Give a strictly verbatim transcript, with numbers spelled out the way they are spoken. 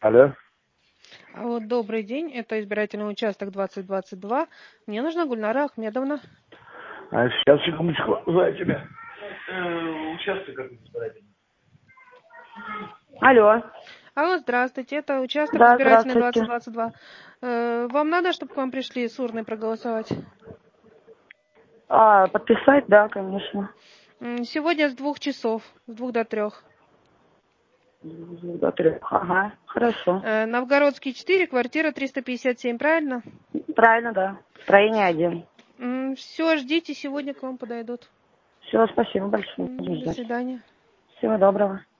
Алло. А вот добрый день, это избирательный участок двадцать двадцать два. Мне нужна Гульнара Ахмедовна. А сейчас, секундочку, за тебя. Э, участок как избирательный. Алло. Алло, здравствуйте, это участок Да, избирательный двадцать здравствуйте. двадцать два. Э, вам надо, чтобы к вам пришли с урной проголосовать? А, подписать, да, конечно. М, Сегодня с двух часов, с двух до трех. До трех. Ага, хорошо. Э, Новгородский четыре, квартира триста пятьдесят семь, правильно? Правильно, да. Строение один. Все, ждите, сегодня к вам подойдут. Все, спасибо большое. М, Буду До ждать. свидания. Всего доброго.